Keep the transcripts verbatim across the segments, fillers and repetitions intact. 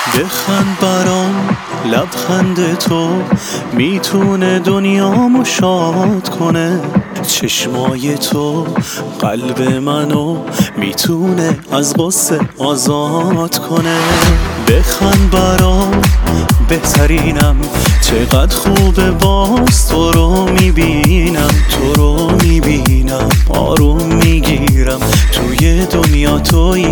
بخند برام لبخند تو میتونه دنیامو شاد کنه، چشمای تو قلب منو میتونه از غصه آزاد کنه. بخند برام بهترینم، چقدر خوبه باز تو رو میبینم، تو رو میبینم آروم میگیرم، توی دنیا توی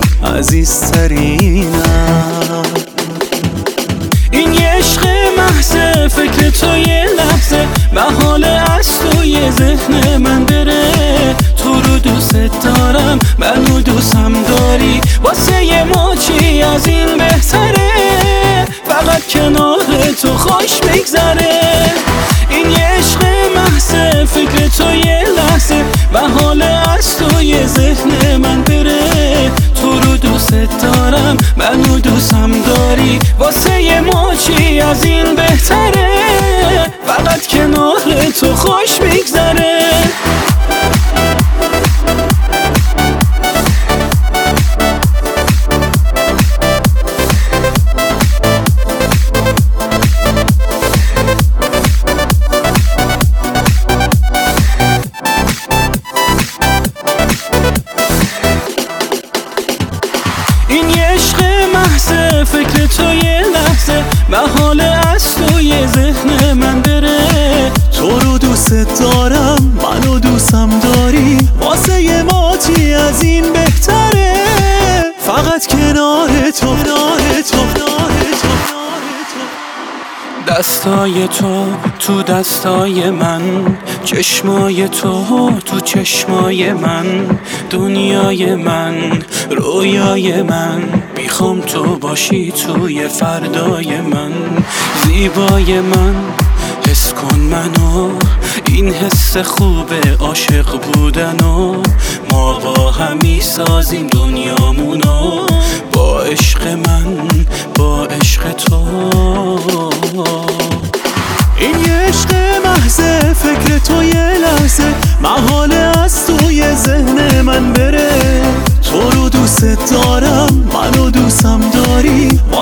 عزیزترینم. این یه عشق محضه، فکر تو یه لحظه محاله از توی ذهن من بره. تو رو دوست دارم، منو دوستم داری، واسه یه ماچی از این بهتره، فقط کنار تو خوش بگذره. این یه عشق محضه، فکر تو یه لحظه محاله از توی ذهن من بره. تو رو دوست دارم، منو دوستم داری، واسه یه ماچی از این بهتره، فقط کنار تو خوش بگذره. این یه عشق محضه، فکر تو یه لحظه محاله از توی ذهن من بره. تو رو دوست دارم، منو دوستم داری، واسه یه ماچی از این بهتره، فقط کنار تو کنار تو کنار تو. دستای تو تو دستای من، چشمای تو تو چشمای من، دنیای من رویای من، میخوام تو باشی توی فردای من. زیبای من حس کن منو، این حس خوبه عاشق بودنو، ما با همی سازیم دنیامونو، با عشق من با عشق تو. این یه عشق محضه، فکر تو یه لحظه محاله از توی ذهن من بره. تو رو دوست دارم، منو دوستم داری،